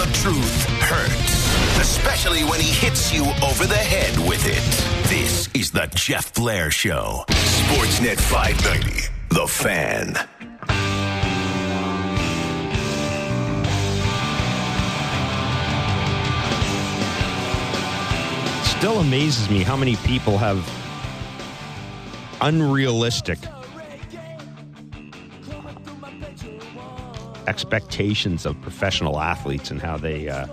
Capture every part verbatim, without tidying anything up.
The truth hurts, especially when he hits you over the head with it. This is the Jeff Blair Show. Sportsnet five ninety, The Fan. Still amazes me how many people have unrealistic expectations of professional athletes and how they uh,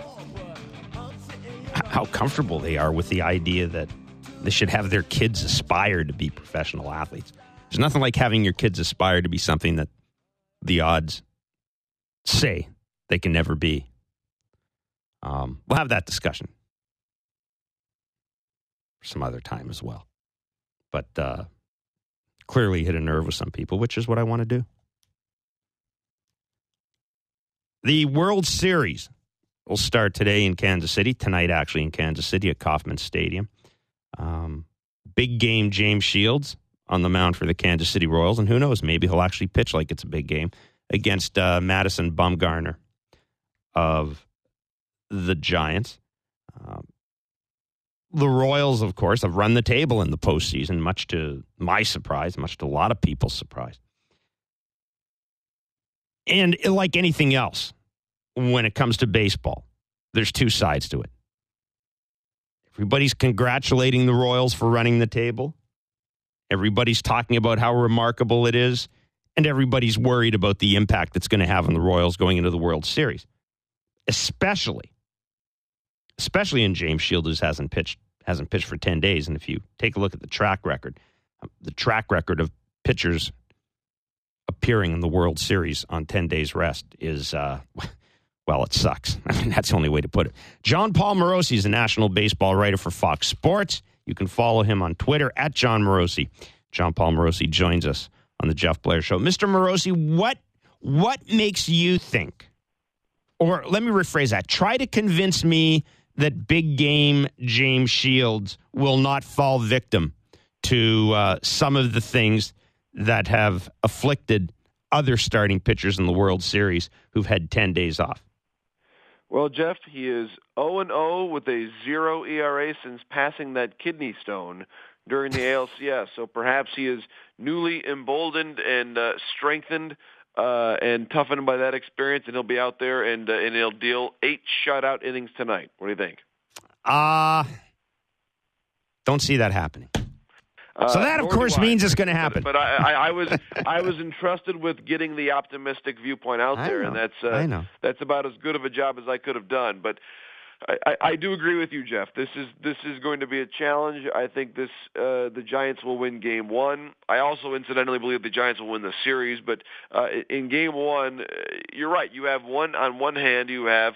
how comfortable they are with the idea that they should have their kids aspire to be professional athletes. There's nothing like having your kids aspire to be something that the odds say they can never be. Um, we'll have that discussion some other time as well. But uh, clearly hit a nerve with some people, which is what I want to do. The World Series will start today in Kansas City, tonight actually in Kansas City at Kauffman Stadium. Um, big game James Shields on the mound for the Kansas City Royals, and who knows, maybe he'll actually pitch like it's a big game against uh, Madison Bumgarner of the Giants. Um, The Royals, of course, have run the table in the postseason, much to my surprise, much to a lot of people's surprise. And like anything else, when it comes to baseball, there's two sides to it. Everybody's congratulating the Royals for running the table. Everybody's talking about how remarkable it is. And everybody's worried about the impact it's going to have on the Royals going into the World Series. Especially, especially in James Shields, who hasn't pitched hasn't pitched for ten days. And if you take a look at the track record, the track record of pitchers appearing in the World Series on ten days rest is, uh, well, it sucks. I mean, that's the only way to put it. John Paul Morosi is a national baseball writer for Fox Sports. You can follow him on Twitter at John Morosi. John Paul Morosi joins us on the Jeff Blair Show. Mister Morosi, what what makes you think, or let me rephrase that, try to convince me that big game James Shields will not fall victim to uh, some of the things that have afflicted other starting pitchers in the World Series who've had ten days off. Well, Jeff, he is oh and oh with a zero E R A since passing that kidney stone during the A L C S. So perhaps he is newly emboldened and uh, strengthened uh, and toughened by that experience, and he'll be out there and uh, and he'll deal eight shutout innings tonight. What do you think? Uh, don't see that happening. Uh, so that, of course, means it's going to happen. But, but I, I, I was I was entrusted with getting the optimistic viewpoint out there, and that's uh, I know. that's about as good of a job as I could have done. But I, I, I do agree with you, Jeff. This is this is going to be a challenge. I think this uh, the Giants will win Game One. I also incidentally believe the Giants will win the series. But uh, in Game One, uh, you're right. You have one on one hand. You have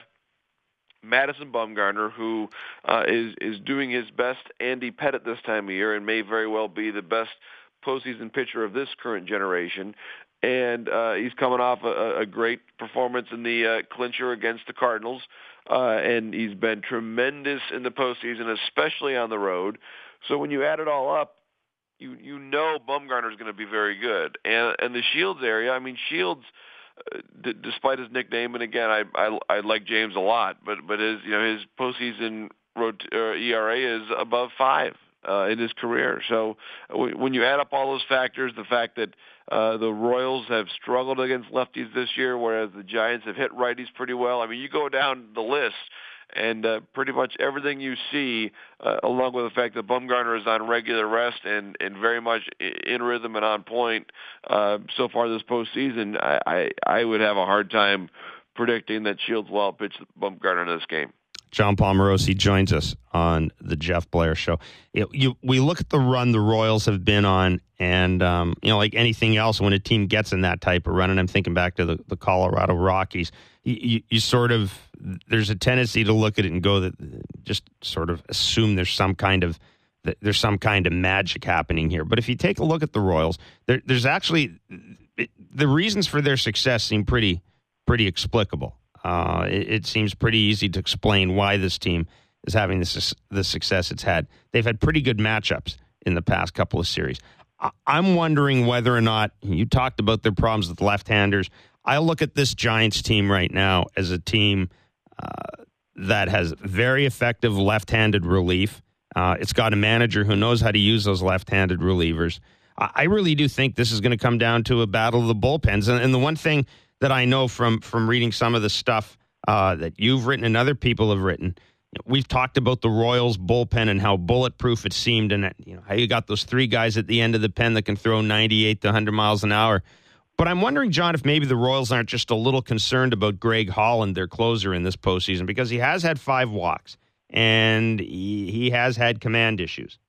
Madison Bumgarner, who uh, is is doing his best Andy Pettitte this time of year and may very well be the best postseason pitcher of this current generation. And uh, he's coming off a, a great performance in the uh, clincher against the Cardinals, uh, and he's been tremendous in the postseason, especially on the road. So when you add it all up, you you know Bumgarner is going to be very good. And and the Shields area, I mean Shields. Uh, d- despite his nickname, and again, I, I I like James a lot, but but his you know his postseason road, uh, E R A is above five uh, in his career. So w- when you add up all those factors, the fact that uh, the Royals have struggled against lefties this year, whereas the Giants have hit righties pretty well. I mean, you go down the list, and uh, pretty much everything you see, uh, along with the fact that Bumgarner is on regular rest and, and very much in rhythm and on point uh, so far this postseason, I, I, I would have a hard time predicting that Shields will outpitch Bumgarner in this game. John Paul Morosi joins us on the Jeff Blair Show. It, you, we look at the run the Royals have been on, and um, you know, like anything else, when a team gets in that type of run, and I'm thinking back to the, the Colorado Rockies, you, you, you sort of, there's a tendency to look at it and go that just sort of assume there's some kind of there's some kind of magic happening here. But if you take a look at the Royals, there, there's actually it, the reasons for their success seem pretty pretty explicable. Uh, it, it seems pretty easy to explain why this team is having this the success it's had. They've had pretty good matchups in the past couple of series. I, I'm wondering whether or not, you talked about their problems with left-handers. I look at this Giants team right now as a team uh, that has very effective left-handed relief. Uh, it's got a manager who knows how to use those left-handed relievers. I, I really do think this is going to come down to a battle of the bullpens. And, and the one thing that I know from from reading some of the stuff uh, that you've written and other people have written, you know, we've talked about the Royals bullpen and how bulletproof it seemed, and you know how you got those three guys at the end of the pen that can throw ninety-eight to one hundred miles an hour. But I'm wondering, John, if maybe the Royals aren't just a little concerned about Greg Holland, their closer in this postseason, because he has had five walks and he, he has had command issues.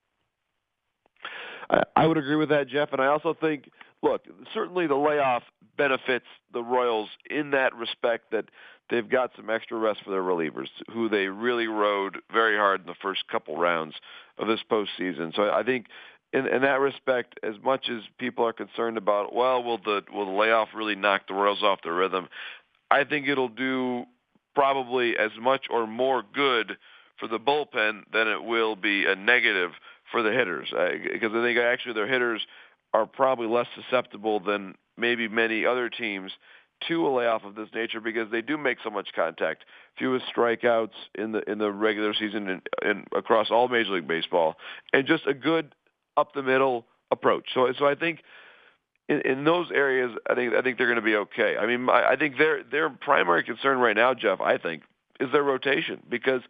I, I would agree with that, Jeff, and I also think, look, certainly the layoff benefits the Royals in that respect that they've got some extra rest for their relievers, who they really rode very hard in the first couple rounds of this postseason. So I think in, in that respect, as much as people are concerned about, well, will the will the layoff really knock the Royals off their rhythm, I think it'll do probably as much or more good for the bullpen than it will be a negative for the hitters, because I think actually their hitters are probably less susceptible than maybe many other teams to a layoff of this nature, because they do make so much contact, fewest strikeouts in the in the regular season and, and across all Major League Baseball, and just a good up the middle approach. So, so I think in, in those areas, I think I think they're going to be okay. I mean, I, I think their their primary concern right now, Jeff, I think, is their rotation, because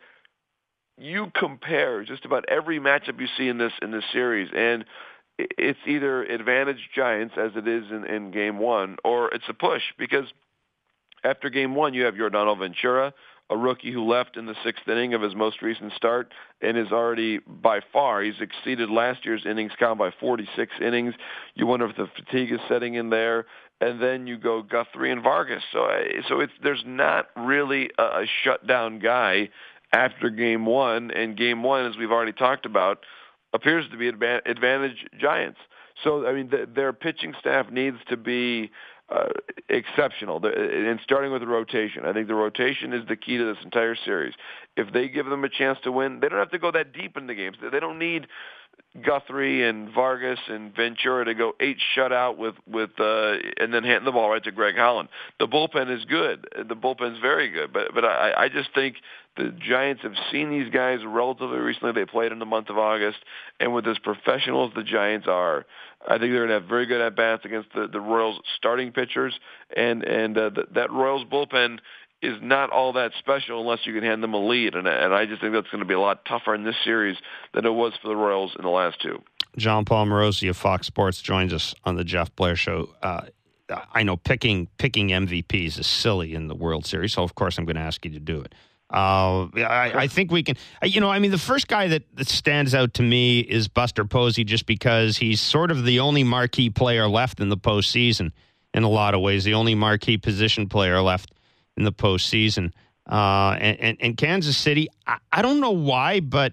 you compare just about every matchup you see in this in this series, and it's either advantage Giants as it is in, in game one, or it's a push, because after game one you have Yordan Ventura, a rookie who left in the sixth inning of his most recent start and is already by far, he's exceeded last year's innings count by forty-six innings. You wonder if the fatigue is setting in there. And then you go Guthrie and Vargas. So, so it's there's not really a, a shutdown guy after game one, and game one, as we've already talked about, appears to be advantage Giants. So, I mean, the, their pitching staff needs to be uh, exceptional, and starting with the rotation. I think the rotation is the key to this entire series. If they give them a chance to win, they don't have to go that deep in the games. They don't need Guthrie and Vargas and Ventura to go eight shutout with with uh, and then hand the ball right to Greg Holland. The bullpen is good. The bullpen's very good. But but I, I just think the Giants have seen these guys relatively recently. They played in the month of August, and with as professional as the Giants are, I think they're going to have very good at bats against the, the Royals starting pitchers, and and uh, th- that Royals bullpen is not all that special unless you can hand them a lead. And, and I just think that's going to be a lot tougher in this series than it was for the Royals in the last two. John Paul Morosi of Fox Sports joins us on the Jeff Blair Show. Uh, I know picking picking M V Ps is silly in the World Series, so of course I'm going to ask you to do it. Uh, I, I think we can, you know, I mean, the first guy that, that stands out to me is Buster Posey, just because he's sort of the only marquee player left in the postseason in a lot of ways, the only marquee position player left in the postseason. Uh, and, and, and Kansas City, I, I don't know why, but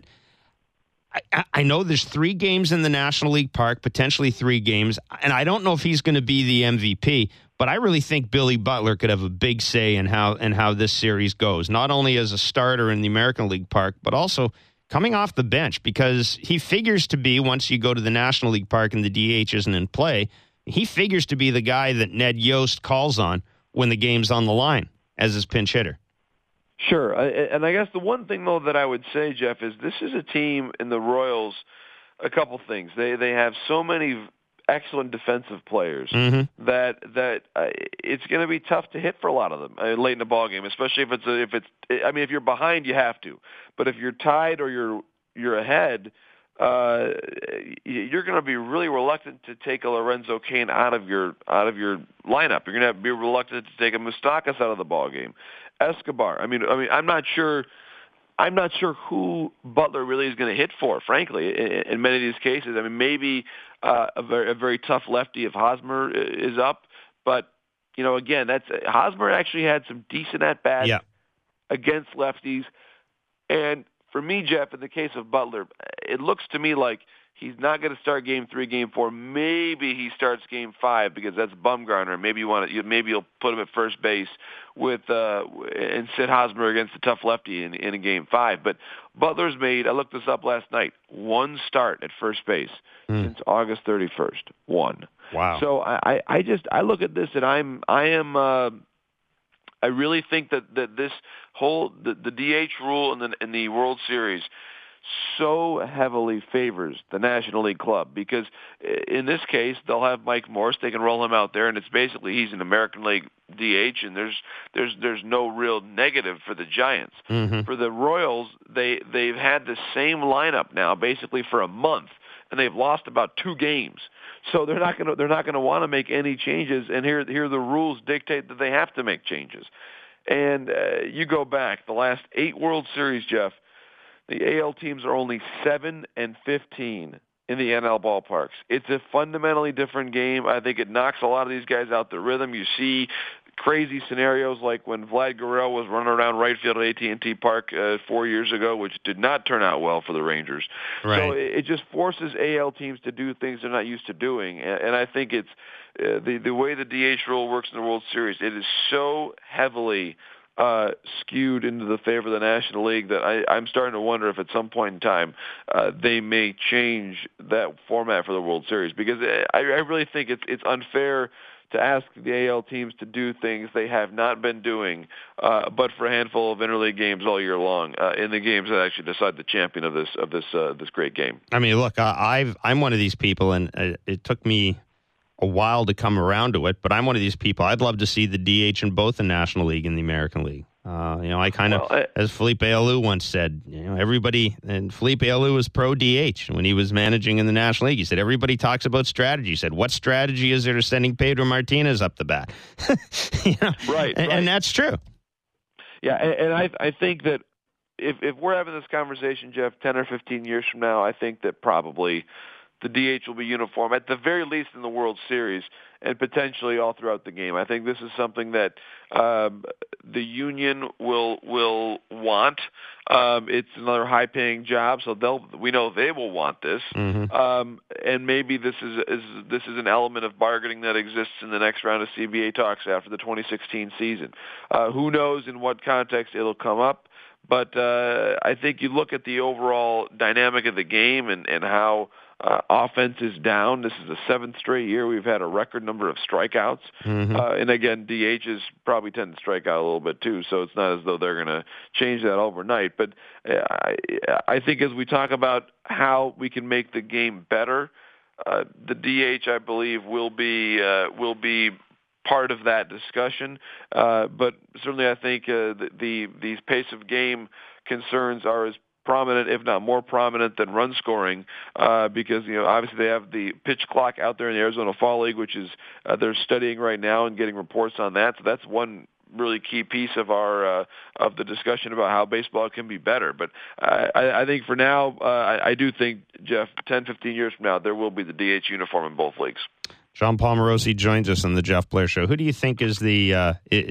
I, I know there's three games in the National League Park, potentially three games, and I don't know if he's going to be the M V P, but I really think Billy Butler could have a big say in how in how this series goes, not only as a starter in the American League Park, but also coming off the bench, because he figures to be, once you go to the National League Park and the D H isn't in play, he figures to be the guy that Ned Yost calls on when the game's on the line as his pinch hitter. Sure. And I guess the one thing, though, that I would say, Jeff, is this is a team in the Royals, a couple things. They they have so many excellent defensive players mm-hmm. that that uh, it's going to be tough to hit for a lot of them uh, late in the ball game, especially if it's a, if it's I mean if you're behind you have to, but if you're tied or you're you're ahead, uh, you're going to be really reluctant to take a Lorenzo Cain out of your out of your lineup. You're going to be reluctant to take a Moustakas out of the ball game. Escobar. I mean, I mean, I'm not sure. I'm not sure who Butler really is going to hit for. Frankly, in, in many of these cases, I mean, maybe uh, a very a very tough lefty if Hosmer is up, but you know, again, that's Hosmer actually had some decent at bats yeah. against lefties, and for me, Jeff, in the case of Butler, it looks to me like he's not going to start game three, game four. Maybe he starts game five because that's Bumgarner. Maybe you want to, maybe you'll put him at first base with uh, and sit Hosmer against the tough lefty in, in a game five. But Butler's made, I looked this up last night, one start at first base mm. since August thirty-first. One. Wow. So I, I just I look at this and I'm I am uh, I really think that, that this whole the, the D H rule in the in the World Series so heavily favors the National League club, because in this case they'll have Mike Morse. They can roll him out there, and it's basically he's an American League D H, and there's there's there's no real negative for the Giants. Mm-hmm. For the Royals, they they've had the same lineup now basically for a month, and they've lost about two games. So they're not going to they're not going to want to make any changes, and here here the rules dictate that they have to make changes. And uh, you go back the last eight World Series, Jeff. The A L teams are only seven and fifteen in the N L ballparks. It's a fundamentally different game. I think it knocks a lot of these guys out the rhythm. You see crazy scenarios like when Vlad Guerrero was running around right field at A T and T Park uh, four years ago, which did not turn out well for the Rangers. Right. So it, it just forces A L teams to do things they're not used to doing. And, and I think it's uh, the the way the D H rule works in the World Series. It is so heavily Uh, skewed into the favor of the National League that I, I'm starting to wonder if at some point in time uh, they may change that format for the World Series, because I, I really think it's it's unfair to ask the A L teams to do things they have not been doing, uh, but for a handful of interleague games all year long, uh, in the games that actually decide the champion of this of this uh, this great game. I mean, look, I, I've I'm one of these people, and uh, it took me a while to come around to it, but I'm one of these people. I'd love to see the D H in both the National League and the American League. Uh, you know, I kind of, well, I, as Felipe Alou once said, you know, everybody, and Felipe Alou was pro D H when he was managing in the National League. He said, everybody talks about strategy. He said, what strategy is there to sending Pedro Martinez up the bat? you know? Right, and, right. and that's true. Yeah, and, and I I think that if if we're having this conversation, Jeff, ten or fifteen years from now, I think that probably the D H will be uniform, at the very least in the World Series, and potentially all throughout the game. I think this is something that um, the union will will want. Um, it's another high-paying job, so they'll we know they will want this. Mm-hmm. Um, and maybe this is, is this is an element of bargaining that exists in the next round of C B A talks after the twenty sixteen season. Uh, who knows in what context it'll come up? But uh, I think you look at the overall dynamic of the game and, and how uh, offense is down. This is the seventh straight year we've had a record number of strikeouts. Mm-hmm. Uh, and again, D Hs probably tend to strike out a little bit too, so it's not as though they're going to change that overnight. But uh, I, I think as we talk about how we can make the game better, uh, the D H, I believe, will be uh, will be part of that discussion, uh, but certainly I think uh, the, the these pace of game concerns are as prominent, if not more prominent, than run scoring, uh, because you know obviously they have the pitch clock out there in the Arizona Fall League, which is uh, they're studying right now and getting reports on that. So that's one really key piece of our uh, of the discussion about how baseball can be better. But uh, I, I think for now, uh, I, I do think, Jeff, ten, fifteen years from now, there will be the D H uniform in both leagues. John Palmarosi joins us on the Jeff Blair Show. Who do you think is the, uh,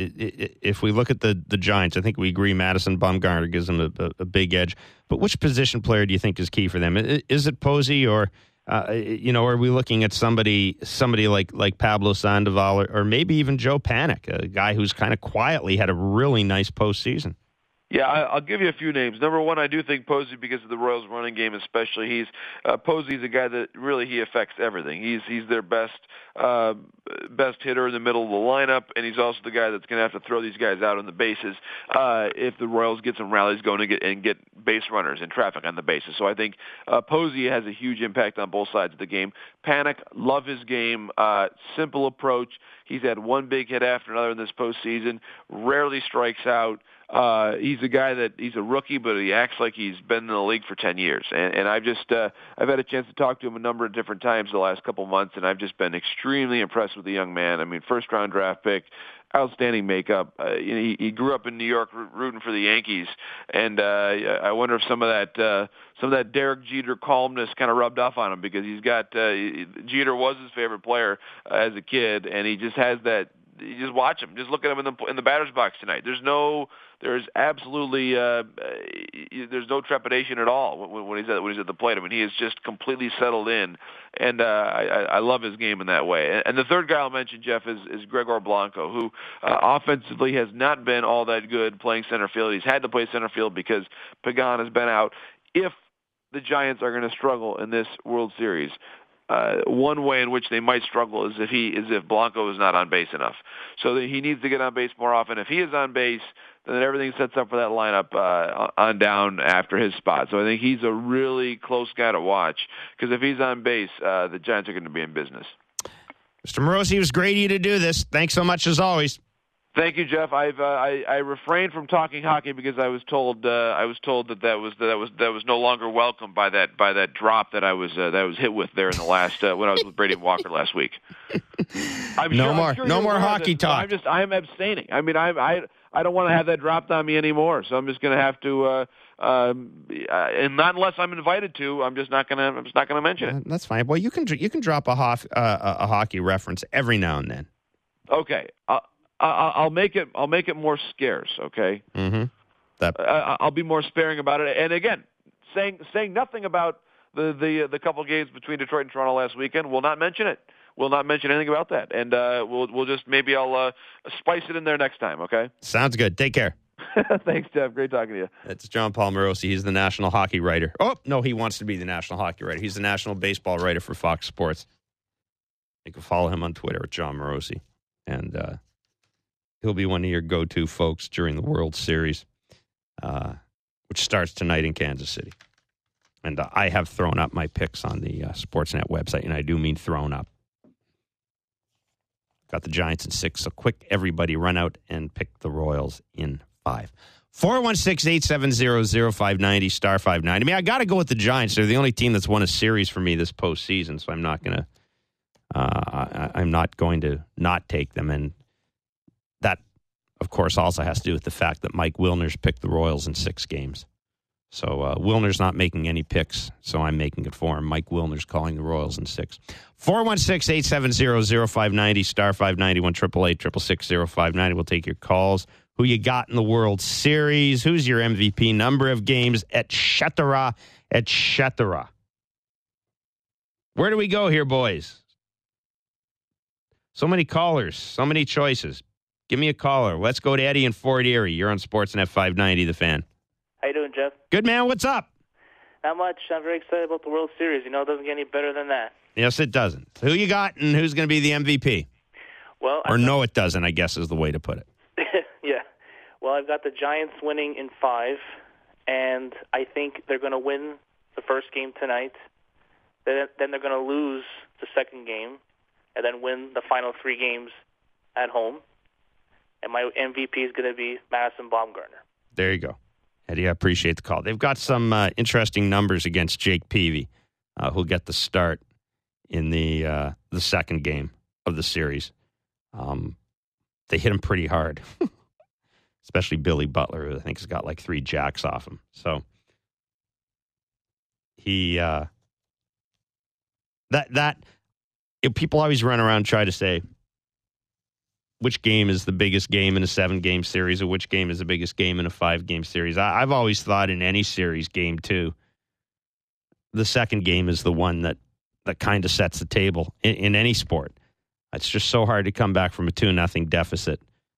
if we look at the, the Giants, I think we agree Madison Bumgarner gives them a, a, a big edge. But which position player do you think is key for them? Is it Posey, or, uh, you know, are we looking at somebody somebody like, like Pablo Sandoval, or, or maybe even Joe Panik, a guy who's kind of quietly had a really nice postseason? Yeah, I'll give you a few names. Number one, I do think Posey, because of the Royals' running game, especially. He's uh, Posey's a guy that really he affects everything. He's he's their best uh, best hitter in the middle of the lineup, and he's also the guy that's going to have to throw these guys out on the bases uh, if the Royals get some rallies going and get and get base runners and traffic on the bases. So I think uh, Posey has a huge impact on both sides of the game. Panik, love his game, uh, simple approach. He's had one big hit after another in this postseason. Rarely strikes out. Uh, he's a guy that he's a rookie, but he acts like he's been in the league for ten years. And, and I've just uh, I've had a chance to talk to him a number of different times the last couple months, and I've just been extremely impressed with the young man. I mean, first round draft pick, outstanding makeup. Uh, you know, he, he grew up in New York rooting for the Yankees, and uh, I wonder if some of that uh, some of that Derek Jeter calmness kind of rubbed off on him, because he's got uh, Jeter was his favorite player uh, as a kid, and he just has that. You just watch him. Just look at him in the in the batter's box tonight. There's no, there's absolutely, uh, there's no trepidation at all when, when he's at when he's at the plate. I mean, he is just completely settled in, and uh, I, I love his game in that way. And the third guy I'll mention, Jeff, is, is Gregor Blanco, who uh, offensively has not been all that good playing center field. He's had to play center field because Pagan has been out. If the Giants are going to struggle in this World Series, uh, one way in which they might struggle is if he is if Blanco is not on base enough. So that he needs to get on base more often. If he is on base, then everything sets up for that lineup uh, on down after his spot. So I think he's a really close guy to watch because if he's on base, uh, the Giants are going to be in business. Mister Morosi, it was great of you to do this. Thanks so much as always. Thank you, Jeff. I've uh, I, I refrained from talking hockey because I was told uh, I was told that that was that was that was no longer welcome by that by that drop that I was uh, that I was hit with there in the last uh, when I was with Brady Walker last week. I'm no sure, more sure no more hockey talk. I'm just I'm abstaining. I mean I I I don't want to have that dropped on me anymore. So I'm just going to have to. Uh, um, uh, and not unless I'm invited to, I'm just not going to. I'm just not going to mention it. Uh, that's fine. Well, you can you can drop a, hof, uh, a hockey reference every now and then. Okay. Uh, I'll make it. I'll make it more scarce. Okay. Mm-hmm. That I'll be more sparing about it. And again, saying saying nothing about the the the couple games between Detroit and Toronto last weekend. We'll not mention it. We'll not mention anything about that. And uh, we'll we'll just maybe I'll uh, spice it in there next time. Okay. Sounds good. Take care. Thanks, Jeff. Great talking to you. It's John Paul Morosi. He's the national hockey writer. Oh no, he wants to be the national hockey writer. He's the national baseball writer for Fox Sports. You can follow him on Twitter at John Morosi, and. Uh, He'll be one of your go-to folks during the World Series, uh, which starts tonight in Kansas City. And uh, I have thrown up my picks on the uh, Sportsnet website, and I do mean thrown up. Got the Giants in six, so quick, everybody run out and pick the Royals in five. four one six, eight seven zero, zero five nine zero, star five ninety. I mean, I got to go with the Giants. They're the only team that's won a series for me this postseason, so I'm not going to uh, I'm not going to not take them. And that, of course, also has to do with the fact that Mike Wilner's picked the Royals in six games. So uh, Wilner's not making any picks, so I'm making it for him. Mike Wilner's calling the Royals in six. four one six, eight seven zero, zero five nine zero, star five ninety, one eight eight eight, six six six, zero five nine zero. We'll take your calls. Who you got in the World Series? Who's your M V P? Number of games, et cetera, et cetera. Where do we go here, boys? So many callers, so many choices. Give me a caller. Let's go to Eddie in Fort Erie. You're on Sportsnet five ninety, The Fan. How you doing, Jeff? Good, man. What's up? Not much. I'm very excited about the World Series. You know, it doesn't get any better than that. Yes, it doesn't. Who you got and who's going to be the M V P? Well, Or no, it doesn't, I guess is the way to put it. Yeah. Well, I've got the Giants winning in five, and I think they're going to win the first game tonight. Then, then they're going to lose the second game, and then win the final three games at home. And my M V P is going to be Madison Bumgarner. There you go. Eddie, I appreciate the call. They've got some uh, interesting numbers against Jake Peavy, uh, who'll get the start in the uh, the second game of the series. Um, they hit him pretty hard, especially Billy Butler, who I think has got like three jacks off him. So he uh, that that it, people always run around and try to say which game is the biggest game in a seven-game series or which game is the biggest game in a five-game series. I, I've always thought in any series, game two, the second game is the one that, that kind of sets the table in, in any sport. It's just so hard to come back from a two nothing deficit.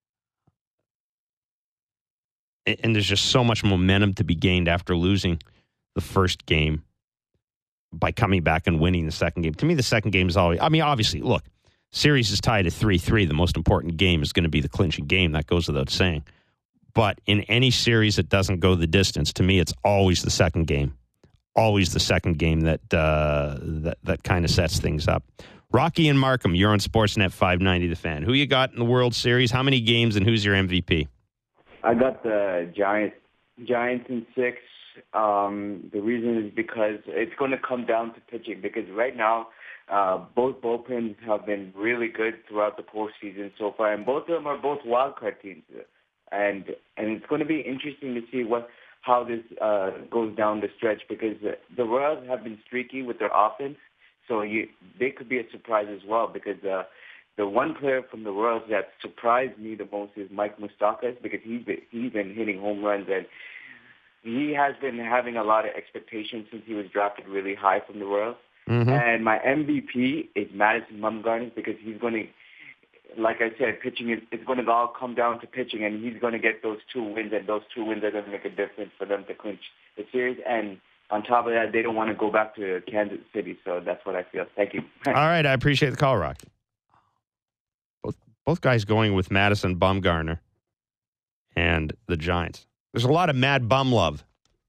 And, and there's just so much momentum to be gained after losing the first game by coming back and winning the second game. To me, the second game is always, I mean, obviously, look, series is tied at three three. The most important game is going to be the clinching game. That goes without saying. But in any series that doesn't go the distance, to me, it's always the second game. Always the second game that uh, that, that kind of sets things up. Rocky and Markham, you're on Sportsnet five ninety, The Fan. Who you got in the World Series? How many games, and who's your M V P? I got the Giants, Giants in six. Um, the reason is because it's going to come down to pitching, because right now, Uh, both bullpens have been really good throughout the postseason so far, and both of them are both wildcard teams. And and it's going to be interesting to see what how this uh, goes down the stretch, because the, the Royals have been streaky with their offense, so you, they could be a surprise as well. Because uh, the one player from the Royals that surprised me the most is Mike Moustakas, because he's been, he's been hitting home runs, and he has been having a lot of expectations since he was drafted really high from the Royals. Mm-hmm. And my M V P is Madison Bumgarner, because he's going to, like I said, pitching is it's going to all come down to pitching, and he's going to get those two wins, and those two wins are going to make a difference for them to clinch the series. And on top of that, they don't want to go back to Kansas City. So that's what I feel. Thank you. All right. I appreciate the call, Rocky. Both, both guys going with Madison Bumgarner and the Giants. There's a lot of Mad Bum love.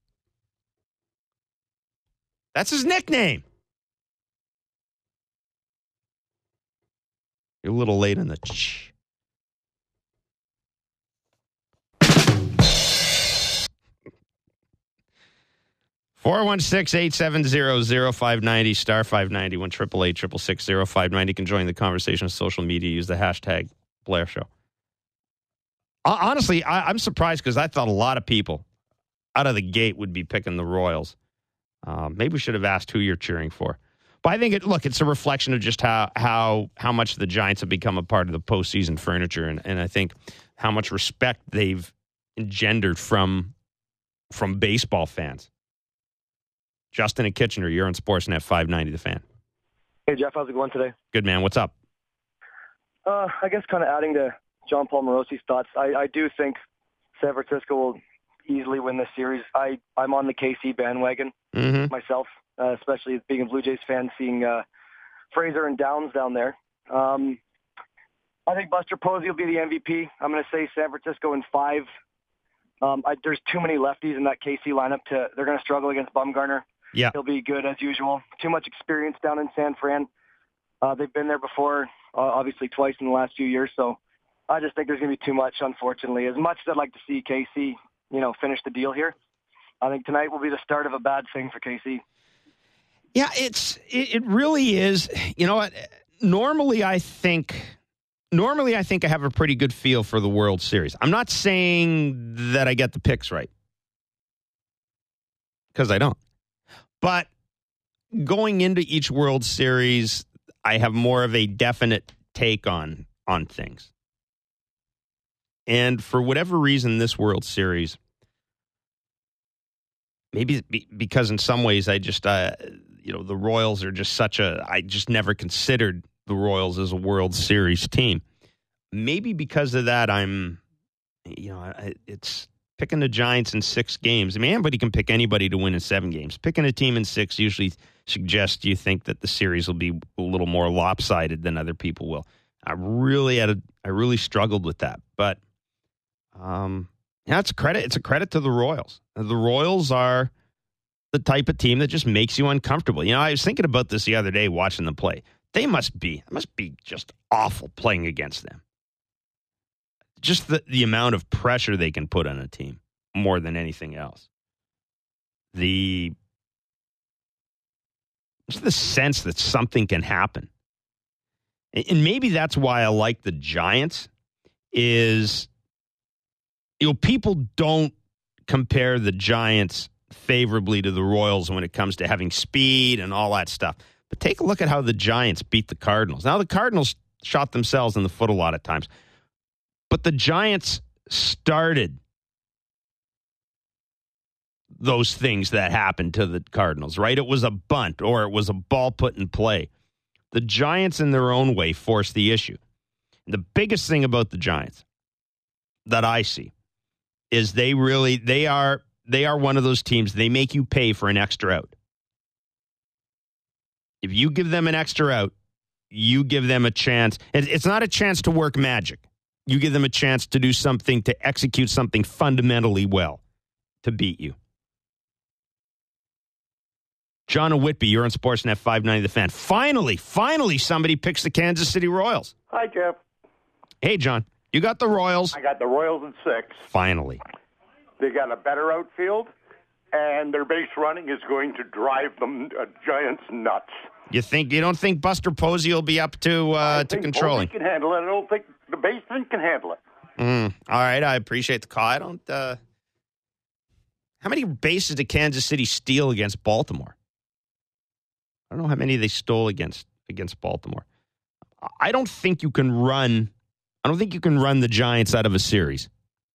That's his nickname. You're a little late on the ch. four one six, eight seven zero, zero five nine zero, star five ninety, one eight eight eight, six six six, zero five nine zero. You can join the conversation on social media. Use the hashtag Blair Show. Honestly, I, I'm surprised because I thought a lot of people out of the gate would be picking the Royals. Uh, maybe we should have asked who you're cheering for. But I think, it, look, it's a reflection of just how how how much the Giants have become a part of the postseason furniture, and, and I think how much respect they've engendered from from baseball fans. Justin and Kitchener, you're on Sportsnet five ninety, The Fan. Hey, Jeff, how's it going today? Good, man. What's up? Uh, I guess kind of adding to John Paul Morosi's thoughts, I, I do think San Francisco will easily win this series. I, I'm on the K C bandwagon mm-hmm. myself, uh, especially being a Blue Jays fan, seeing uh, Fraser and Downs down there. Um, I think Buster Posey will be the M V P. I'm going to say San Francisco in five. Um, I, there's too many lefties in that K C lineup. To They're going to struggle against Bumgarner. Yeah. He'll be good as usual. Too much experience down in San Fran. Uh, they've been there before, uh, obviously twice in the last few years. So I just think there's going to be too much, unfortunately. As much as I'd like to see K C, you know, finish the deal here, I think tonight will be the start of a bad thing for K C. Yeah, it's it, it really is. You know what? Normally, I think normally I think I have a pretty good feel for the World Series. I'm not saying that I get the picks right, because I don't. But going into each World Series, I have more of a definite take on on things. And for whatever reason, this World Series, maybe because in some ways I just, uh, you know, the Royals are just such a, I just never considered the Royals as a World Series team. Maybe because of that, I'm, you know, it's picking the Giants in six games. I mean, anybody can pick anybody to win in seven games. Picking a team in six usually suggests you think that the series will be a little more lopsided than other people will. I really had a, I really struggled with that, but um, yeah, it's a credit. It's a credit to the Royals. The Royals are the type of team that just makes you uncomfortable. You know, I was thinking about this the other day watching them play. They must be, it must be just awful playing against them. Just the, the amount of pressure they can put on a team more than anything else. The, just the sense that something can happen. And, and maybe that's why I like the Giants is, you know, people don't compare the Giants favorably to the Royals when it comes to having speed and all that stuff. But take a look at how the Giants beat the Cardinals. Now, the Cardinals shot themselves in the foot a lot of times. But the Giants started those things that happened to the Cardinals, right? It was a bunt or it was a ball put in play. The Giants, in their own way, forced the issue. The biggest thing about the Giants that I see is they really, they are, they are one of those teams, they make you pay for an extra out. If you give them an extra out, you give them a chance. It's not a chance to work magic. You give them a chance to do something, to execute something fundamentally well, to beat you. John and Whitby, you're on Sportsnet five ninety The Fan. Finally, finally, somebody picks the Kansas City Royals. Hi, Jeff. Hey, John. You got the Royals. I got the Royals in six. Finally. They got a better outfield, and their base running is going to drive them uh, Giants nuts. You think you don't think Buster Posey will be up to uh, to controlling? I think Posey can handle it. I don't think the baseman can handle it. Mm, all right, I appreciate the call. I don't. Uh, how many bases did Kansas City steal against Baltimore? I don't know how many they stole against against Baltimore. I don't think you can run. I don't think you can run the Giants out of a series.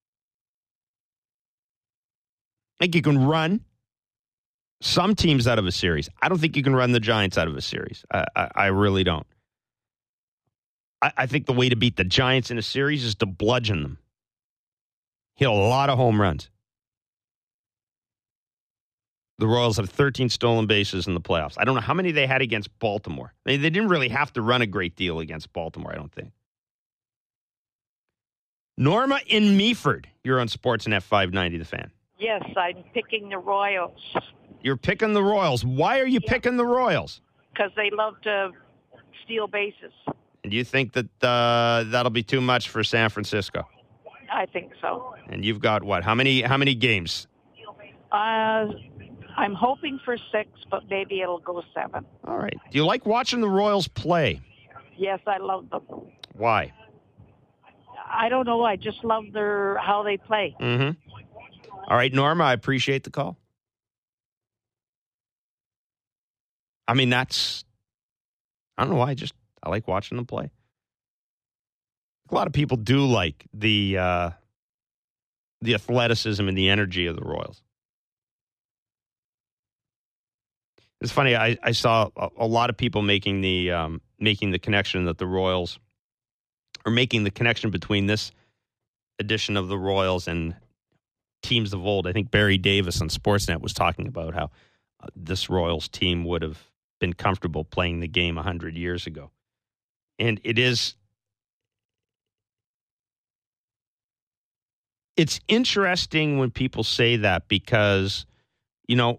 I think you can run some teams out of a series. I don't think you can run the Giants out of a series. I, I, I really don't. I, I think the way to beat the Giants in a series is to bludgeon them. Hit a lot of home runs. The Royals have thirteen stolen bases in the playoffs. I don't know how many they had against Baltimore. They, they didn't really have to run a great deal against Baltimore, I don't think. Norma in Meaford, you're on Sportsnet five ninety, The Fan. Yes, I'm picking the Royals. You're picking the Royals. Why are you Yeah. picking the Royals? Because they love to steal bases. And do you think that uh, that'll be too much for San Francisco? I think so. And you've got what? How many? How many games? Uh, I'm hoping for six, but maybe it'll go seven. All right. Do you like watching the Royals play? Yes, I love them. Why? I don't know. I just love their how they play. Mm-hmm. All right, Norma, I appreciate the call. I mean, that's, I don't know why, I just, I like watching them play. A lot of people do like the uh, the athleticism and the energy of the Royals. It's funny, I, I saw a, a lot of people making the um, making the connection that the Royals, or making the connection between this edition of the Royals and teams of old. I think Barry Davis on Sportsnet was talking about how uh, this Royals team would have been comfortable playing the game one hundred years ago. And it is, it's interesting when people say that because, you know,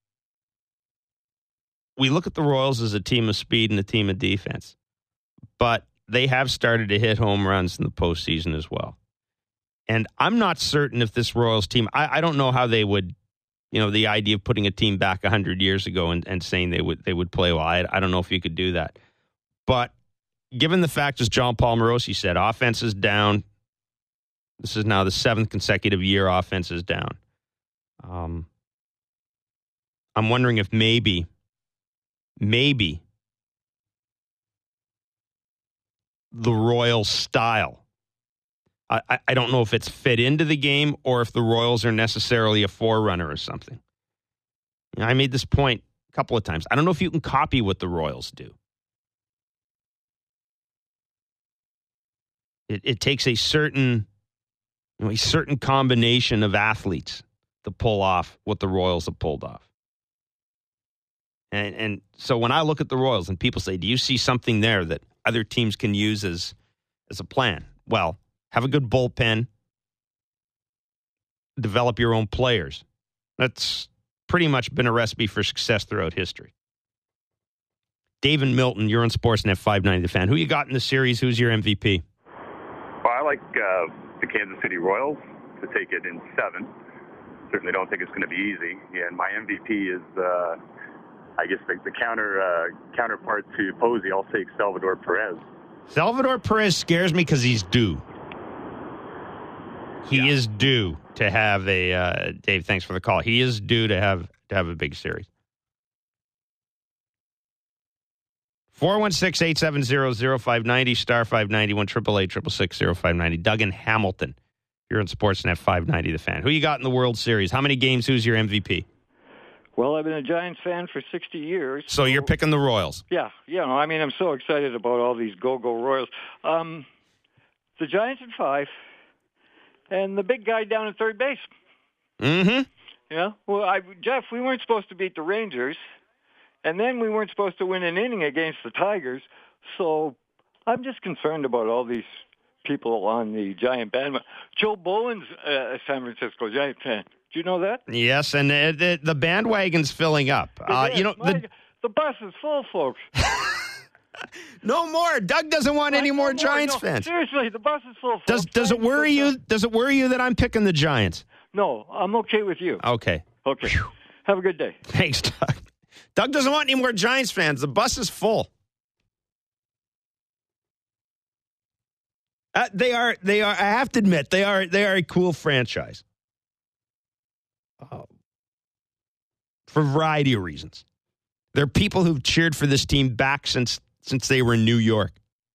we look at the Royals as a team of speed and a team of defense, but they have started to hit home runs in the postseason as well. And I'm not certain if this Royals team, I, I don't know how they would, you know, the idea of putting a team back one hundred years ago and, and saying they would they would play well. I, I don't know if you could do that. But given the fact, as John Paul Morosi said, offense is down. This is now the seventh consecutive year offense is down. Um, I'm wondering if maybe, maybe the Royals style, I, I don't know if it's fit into the game or if the Royals are necessarily a forerunner or something. You know, I made this point a couple of times. I don't know if you can copy what the Royals do. It, it takes a certain, you know, a certain combination of athletes to pull off what the Royals have pulled off. And, and so when I look at the Royals and people say, do you see something there that other teams can use as as a plan? Well, have a good bullpen. Develop your own players. That's pretty much been a recipe for success throughout history. Dave and Milton, you're on Sportsnet five ninety, The Fan. Who you got in the series? Who's your M V P? Well, I like uh, the Kansas City Royals to take it in seven. Certainly don't think it's going to be easy. Yeah, and my M V P is, uh, I guess, the, the counter uh, counterpart to Posey. I'll take Salvador Perez. Salvador Perez scares me because he's due. He yeah. is due to have a uh, Dave. Thanks for the call. He is due to have to have a big series. four one six, eight seven zero, zero five nine zero, star five ninety, one triple eight, triple six, zero five nine zero. Doug in Hamilton. You're on Sportsnet five ninety, The Fan. Who you got in the World Series? How many games? Who's your M V P? Well, I've been a Giants fan for sixty years. So, so you're picking the Royals? Yeah. Yeah. No, I mean, I'm so excited about all these go-go Royals. Um, the Giants at five, and the big guy down at third base. Mm-hmm. Yeah. Well, I, Jeff, we weren't supposed to beat the Rangers, and then we weren't supposed to win an inning against the Tigers. So I'm just concerned about all these people on the Giant bandwagon. Joe Bowen's a San Francisco Giant fan. Do you know that? Yes, and uh, the, the bandwagon's filling up. Uh, you know, My, the, the bus is full, folks. No more. Doug doesn't want any more, more Giants no, fans. Seriously, the bus is full, folks. Does does it worry you? Does it worry you that I'm picking the Giants? No, I'm okay with you. Okay. Okay. Whew. Have a good day. Thanks, Doug. Doug doesn't want any more Giants fans. The bus is full. Uh, they are. They are. I have to admit, they are. They are a cool franchise. Oh. For a variety of reasons. There are people who've cheered for this team back since since they were in New York.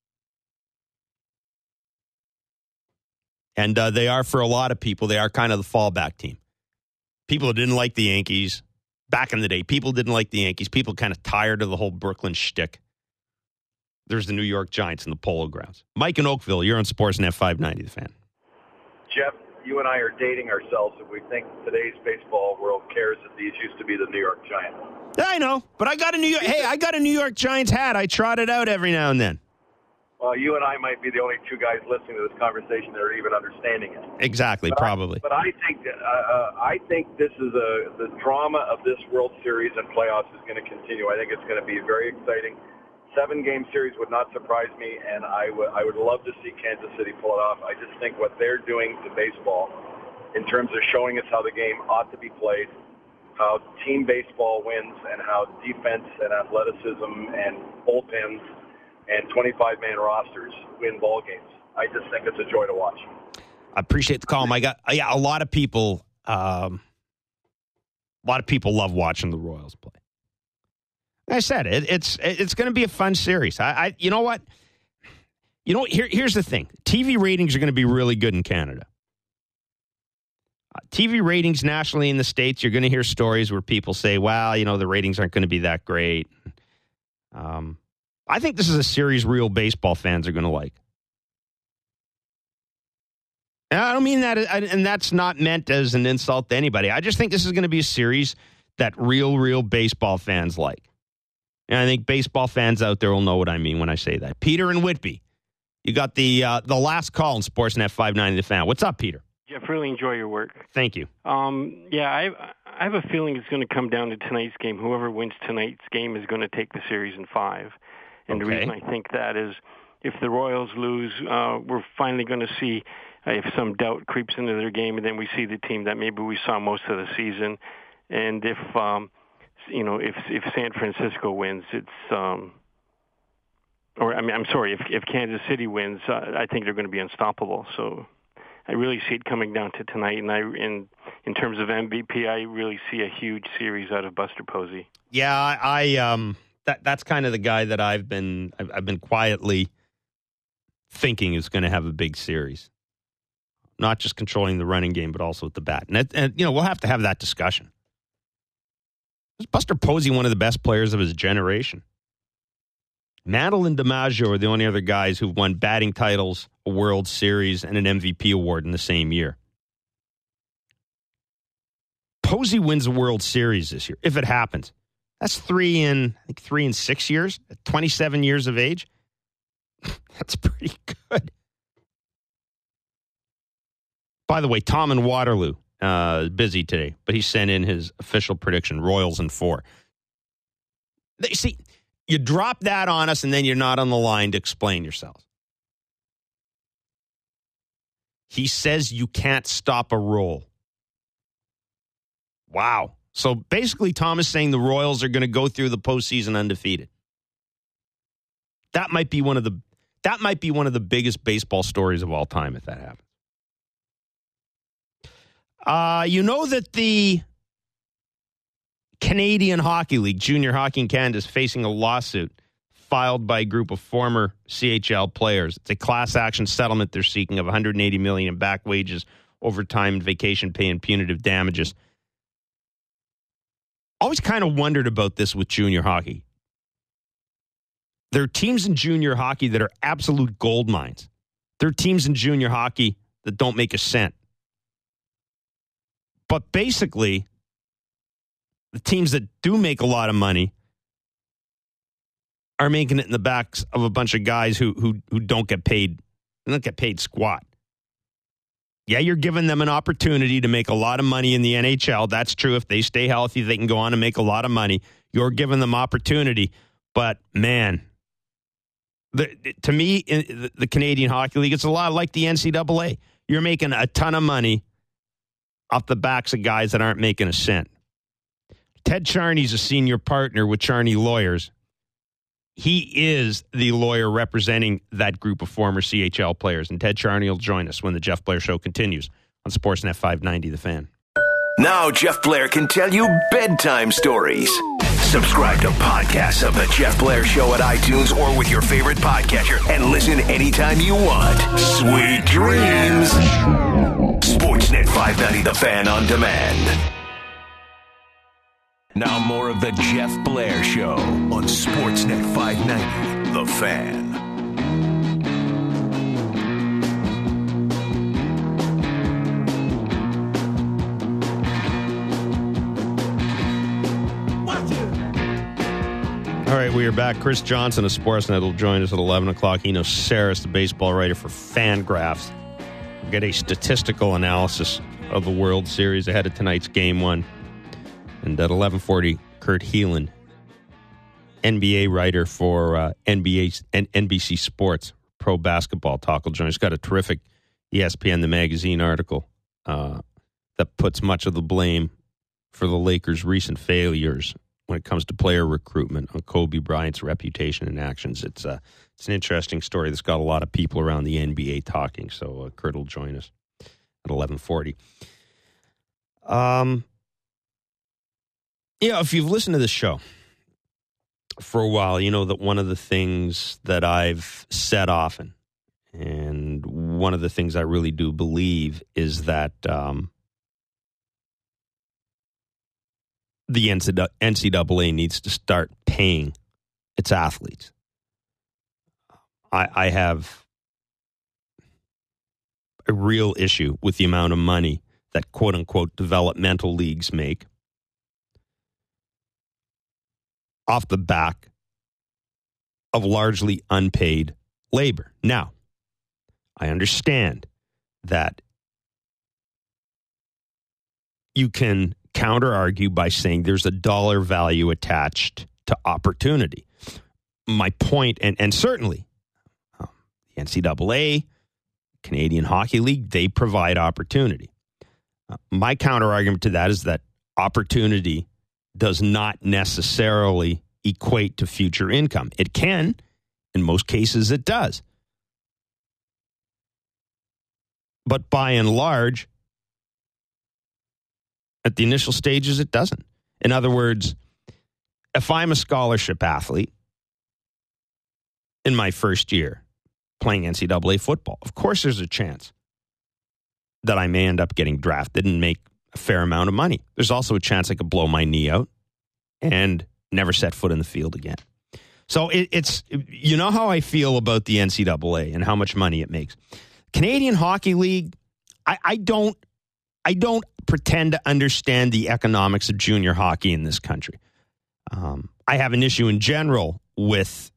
And uh, they are, for a lot of people, they are kind of the fallback team. People who didn't like the Yankees back in the day. People didn't like the Yankees. People kind of tired of the whole Brooklyn shtick. There's the New York Giants in the Polo Grounds. Mike in Oakville, you're on Sportsnet five ninety, The Fan. Jeff, you and I are dating ourselves if we think today's baseball world cares that these used to be the New York Giants. Yeah, I know, but I got a New York. Hey, I got a New York Giants hat. I trot it out every now and then. Well, you and I might be the only two guys listening to this conversation that are even understanding it. Exactly, but probably. I, but I think uh, uh, I think this is a the drama of this World Series and playoffs is going to continue. I think it's going to be very exciting. Seven-game series would not surprise me, and I would I would love to see Kansas City pull it off. I just think what they're doing to baseball, in terms of showing us how the game ought to be played, how team baseball wins, and how defense and athleticism and bullpens and twenty-five man rosters win ball games. I just think it's a joy to watch. I appreciate the call. I got yeah, a lot of people. Um, a lot of people love watching the Royals play. Like I said, it, it's it's going to be a fun series. I, I you know what, you know here here's the thing. T V ratings are going to be really good in Canada. Uh, T V ratings nationally in the States, you're going to hear stories where people say, "Well, you know, the ratings aren't going to be that great." Um, I think this is a series real baseball fans are going to like. And I don't mean that, and that's not meant as an insult to anybody. I just think this is going to be a series that real, real baseball fans like. And I think baseball fans out there will know what I mean when I say that. Peter and Whitby, you got the uh, the last call in Sportsnet five ninety The Fan. What's up, Peter? Jeff, really enjoy your work. Thank you. Um, yeah, I I have a feeling it's going to come down to tonight's game. Whoever wins tonight's game is going to take the series in five. And okay. The reason I think that is if the Royals lose, uh, we're finally going to see uh, if some doubt creeps into their game, and then we see the team that maybe we saw most of the season. And if um, you know, if if San Francisco wins, it's um, or I mean, I'm sorry, if if Kansas City wins, uh, I think they're going to be unstoppable. So I really see it coming down to tonight. And I, in in terms of M V P, I really see a huge series out of Buster Posey. Yeah, I, I um, that that's kind of the guy that I've been I've, I've been quietly thinking is going to have a big series. Not just controlling the running game, but also with the bat. And, it, and you know, we'll have to have that discussion. Is Buster Posey one of the best players of his generation? Mantle and DiMaggio are the only other guys who've won batting titles, a World Series, and an M V P award in the same year. Posey wins a World Series this year, if it happens. That's three in, I think, three in six years, at twenty-seven years of age. That's pretty good. By the way, Tom in Waterloo, uh, busy today, but he sent in his official prediction, Royals in four. They, see, you drop that on us, and then you're not on the line to explain yourselves. He says you can't stop a roll. Wow. So basically, Tom is saying the Royals are going to go through the postseason undefeated. That might be one of the that might be one of the biggest baseball stories of all time if that happens. Uh, you know that the Canadian Hockey League, Junior Hockey in Canada, is facing a lawsuit filed by a group of former C H L players. It's a class action settlement they're seeking of one hundred eighty million dollars in back wages, overtime, vacation pay, and punitive damages. Always kind of wondered about this with junior hockey. There are teams in junior hockey that are absolute gold mines. There are teams in junior hockey that don't make a cent. But basically, the teams that do make a lot of money are making it in the backs of a bunch of guys who who who don't get paid, don't get paid squat. Yeah, you're giving them an opportunity to make a lot of money in the N H L. That's true. If they stay healthy, they can go on and make a lot of money. You're giving them opportunity. But, man, the, to me, in the, the Canadian Hockey League, it's a lot like the N C double A. You're making a ton of money off the backs of guys that aren't making a cent. Ted Charney's a senior partner with Charney Lawyers. He is the lawyer representing that group of former C H L players. And Ted Charney will join us when the Jeff Blair Show continues on Sportsnet five ninety The Fan. Now Jeff Blair can tell you bedtime stories. Subscribe to podcasts of the Jeff Blair Show at iTunes or with your favorite podcatcher and listen anytime you want. Sweet dreams. Sportsnet five ninety The Fan on demand. Now more of the Jeff Blair Show on Sportsnet five ninety The Fan. All right, we are back. Chris Johnson of Sportsnet will join us at eleven o'clock. Eno Saris, the baseball writer for Fangraphs. We'll get a statistical analysis of the World Series ahead of tonight's Game one. And at eleven forty, Kurt Heelan, N B A writer for uh, N B A and N B C Sports, Pro Basketball Talk, will join us. He's got a terrific E S P N The Magazine article uh, that puts much of the blame for the Lakers' recent failures when it comes to player recruitment on Kobe Bryant's reputation and actions. It's uh, it's an interesting story that's got a lot of people around the N B A talking. So uh, Kurt will join us at eleven forty. Um, yeah, if you've listened to this show for a while, you know that one of the things that I've said often, and one of the things I really do believe, is that um, the N C double A needs to start paying its athletes. I, I have a real issue with the amount of money that quote-unquote developmental leagues make off the back of largely unpaid labor. Now, I understand that you can counter-argue by saying there's a dollar value attached to opportunity. My point, and, and certainly um, the N C double A, Canadian Hockey League, they provide opportunity. Uh, my counter-argument to that is that opportunity does not necessarily equate to future income. It can. In most cases, it does. But by and large, at the initial stages, it doesn't. In other words, if I'm a scholarship athlete in my first year playing N C double A football, of course there's a chance that I may end up getting drafted and make a fair amount of money. There's also a chance I could blow my knee out and never set foot in the field again. So it, it's, you know how I feel about the N C double A and how much money it makes. Canadian Hockey League, I, I don't, I don't pretend to understand the economics of junior hockey in this country. Um, I have an issue in general with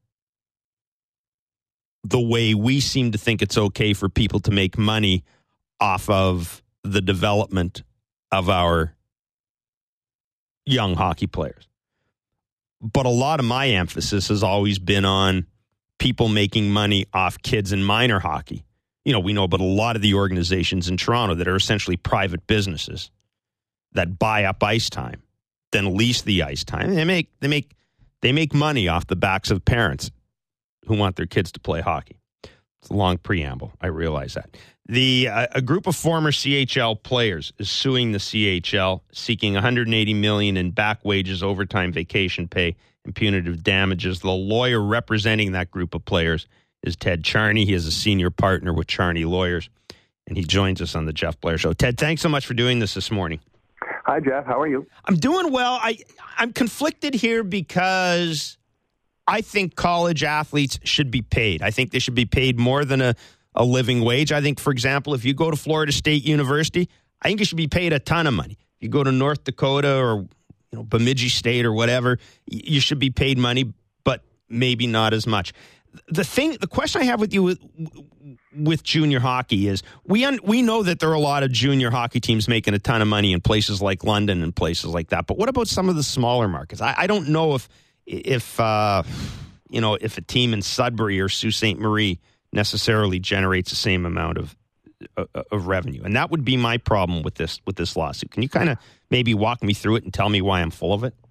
the way we seem to think it's okay for people to make money off of the development of our young hockey players. But a lot of my emphasis has always been on people making money off kids in minor hockey. You know, we know about a lot of the organizations in Toronto that are essentially private businesses that buy up ice time, then lease the ice time. They make they make they make money off the backs of parents who want their kids to play hockey. It's a long preamble. I realize that. The uh, a group of former C H L players is suing the C H L, seeking one hundred eighty million dollars in back wages, overtime, vacation pay, and punitive damages. The lawyer representing that group of players is Ted Charney. He is a senior partner with Charney Lawyers, and he joins us on the Jeff Blair Show. Ted, thanks so much for doing this this morning. Hi, Jeff. How are you? I'm doing well. I, I'm conflicted here because I think college athletes should be paid. I think they should be paid more than a, a living wage. I think, for example, if you go to Florida State University, I think you should be paid a ton of money. If you go to North Dakota or you know Bemidji State or whatever, you should be paid money, but maybe not as much. The thing, the question I have with you with, with junior hockey is we un, we know that there are a lot of junior hockey teams making a ton of money in places like London and places like that. But what about some of the smaller markets? I, I don't know if if uh, you know if a team in Sudbury or Sault Ste. Marie necessarily generates the same amount of uh, of revenue, and that would be my problem with this with this lawsuit. Can you kind of maybe walk me through it and tell me why I'm full of it?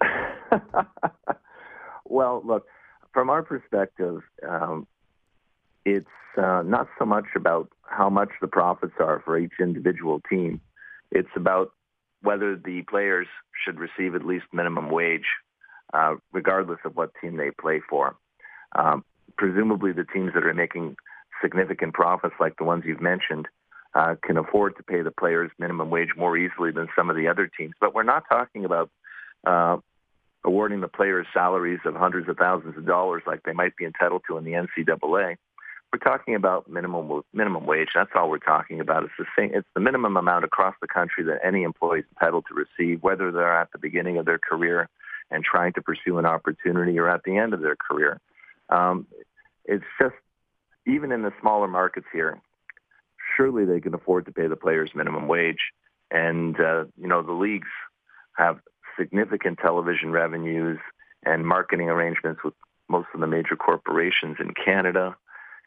Well, look. From our perspective, um, it's uh, not so much about how much the profits are for each individual team. It's about whether the players should receive at least minimum wage, uh, regardless of what team they play for. Um, presumably the teams that are making significant profits, like the ones you've mentioned, uh, can afford to pay the players minimum wage more easily than some of the other teams. But we're not talking about uh, awarding the players salaries of hundreds of thousands of dollars like they might be entitled to in the N C double A. We're talking about minimum minimum wage. That's all we're talking about. It's the same. It's the minimum amount across the country that any employee is entitled to receive, whether they're at the beginning of their career and trying to pursue an opportunity or at the end of their career. Um, it's just, even in the smaller markets here, surely they can afford to pay the players minimum wage. And, uh, you know, the leagues have significant television revenues and marketing arrangements with most of the major corporations in Canada.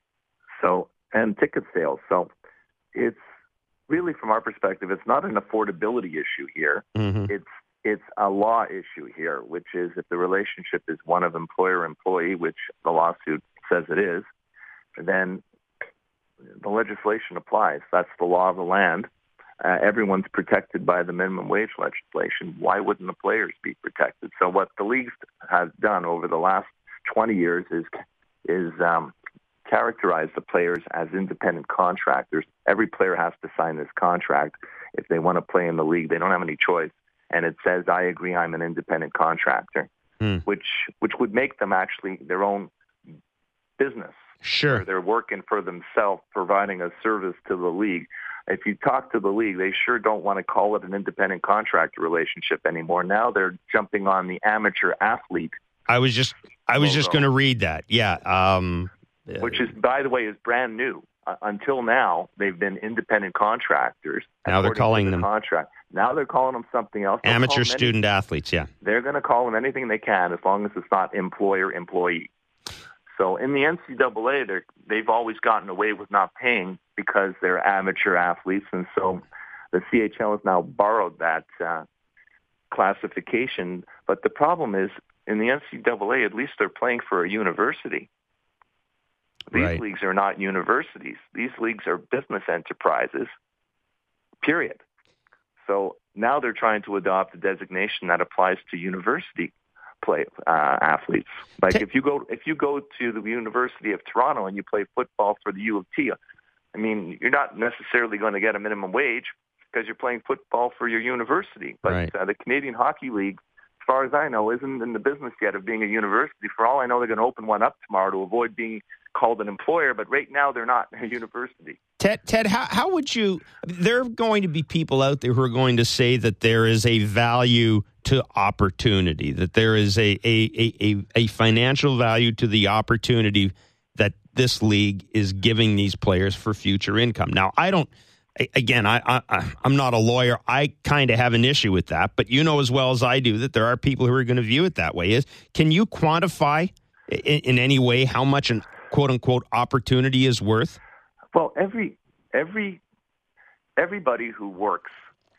So, and ticket sales. So it's really, from our perspective, it's not an affordability issue here. Mm-hmm. It's it's a law issue here, which is if the relationship is one of employer-employee, which the lawsuit says it is, then the legislation applies. That's the law of the land. Uh, everyone's protected by the minimum wage legislation. Why wouldn't the players be protected? So what the leagues have done over the last twenty years is is um, characterize the players as independent contractors. Every player has to sign this contract if they want to play in the league. They don't have any choice. And it says, I agree, I'm an independent contractor, hmm. which which would make them actually their own business. Sure. They're working for themselves, providing a service to the league. If you talk to the league, they sure don't want to call it an independent contractor relationship anymore. Now they're jumping on the amateur athlete. I was just I was logo. just going to read that. Yeah. Um, Which is, by the way, is brand new. Uh, until now, they've been independent contractors. Now they're calling the them contract. Now they're calling them something else. They'll amateur them student anything. athletes. Yeah. They're going to call them anything they can as long as it's not employer-employee. So in the N C double A, they've always gotten away with not paying because they're amateur athletes, and so the C H L has now borrowed that uh, classification. But the problem is, in the N C double A, at least they're playing for a university. These right. leagues are not universities. These leagues are business enterprises, period. So now they're trying to adopt a designation that applies to university play uh, athletes. Like if you go if you go to the University of Toronto and you play football for the U of T, I mean, you're not necessarily going to get a minimum wage because you're playing football for your university. But right. uh, the Canadian Hockey League, as far as I know, isn't in the business yet of being a university. For all I know, they're going to open one up tomorrow to avoid being called an employer, but right now they're not a university. Ted, Ted, how, how would you, there are going to be people out there who are going to say that there is a value to opportunity, that there is a, a, a, a financial value to the opportunity that this league is giving these players for future income. Now, I don't, again, I, I, I'm not a lawyer. I kind of have an issue with that, but you know as well as I do that there are people who are going to view it that way. Is Can you quantify in, in any way how much an quote-unquote opportunity is worth? Well, every every everybody who works,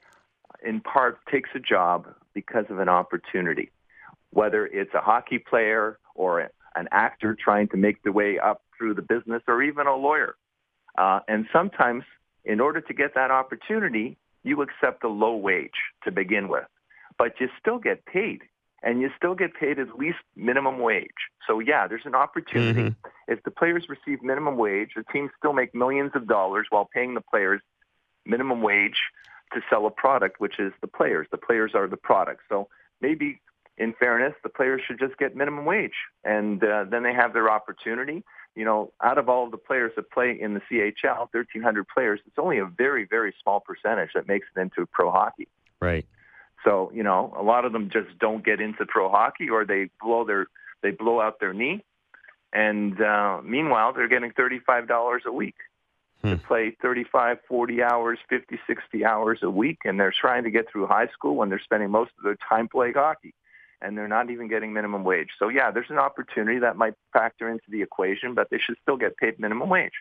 in part, takes a job because of an opportunity, whether it's a hockey player or an actor trying to make their way up through the business, or even a lawyer. Uh, and sometimes, in order to get that opportunity, you accept a low wage to begin with, but you still get paid. And you still get paid at least minimum wage. So, yeah, there's an opportunity. Mm-hmm. If the players receive minimum wage, the teams still make millions of dollars while paying the players minimum wage to sell a product, which is the players. The players are the product. So maybe, in fairness, the players should just get minimum wage. And uh, then they have their opportunity. You know, out of all of the players that play in the C H L, thirteen hundred players, it's only a very, very small percentage that makes it into pro hockey. Right. So, you know, a lot of them just don't get into pro hockey, or they blow their they blow out their knee. And uh, meanwhile, they're getting thirty-five dollars a week hmm. to play thirty-five, forty hours, fifty, sixty hours a week. And they're trying to get through high school when they're spending most of their time playing hockey. And they're not even getting minimum wage. So, yeah, there's an opportunity that might factor into the equation, but they should still get paid minimum wage.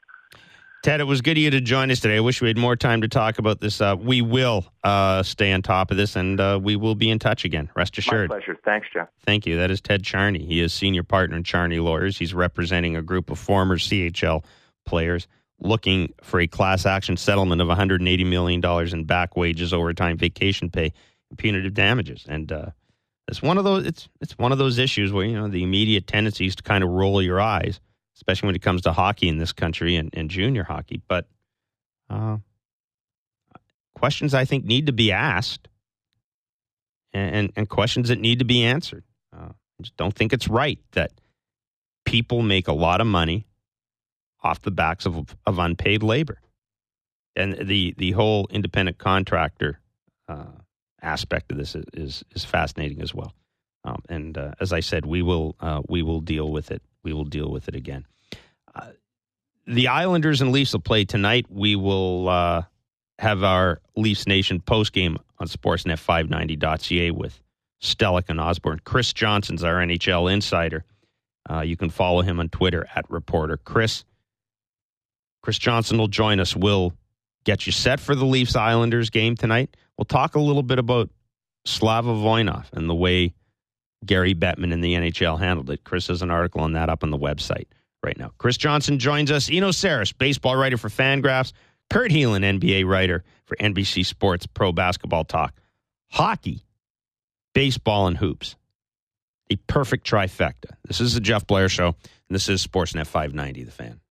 Ted, it was good of you to join us today. I wish we had more time to talk about this. Uh, we will uh, stay on top of this, and uh, we will be in touch again. Rest assured. My pleasure. Thanks, Jeff. Thank you. That is Ted Charney. He is senior partner in Charney Lawyers. He's representing a group of former C H L players looking for a class action settlement of one hundred eighty million dollars in back wages, overtime, vacation pay, and punitive damages. And uh, it's one of those. It's it's one of those issues where, you know, the immediate tendency is to kind of roll your eyes, especially when it comes to hockey in this country and, and junior hockey. But uh, questions I think need to be asked, and, and, and questions that need to be answered. Uh, I just don't think it's right that people make a lot of money off the backs of, of unpaid labor. And the, the whole independent contractor uh, aspect of this is, is, is fascinating as well. And uh, as I said, we will uh, we will deal with it. We will deal with it again. Uh, the Islanders and Leafs will play tonight. We will uh, have our Leafs Nation postgame on Sportsnet five ninety dot c a with Stellick and Osborne. Chris Johnson's our N H L insider. Uh, you can follow him on Twitter at Reporter Chris. Chris Johnson will join us. We'll get you set for the Leafs Islanders game tonight. We'll talk a little bit about Slava Voinov and the way Gary Bettman in the N H L handled it. Chris has an article on that up on the website right now. Chris Johnson joins us. Eno Saris, baseball writer for Fangraphs. Kurt Heelan, N B A writer for N B C Sports Pro Basketball Talk. Hockey, baseball, and hoops. A perfect trifecta. This is the Jeff Blair Show, and this is Sportsnet five ninety, The Fan.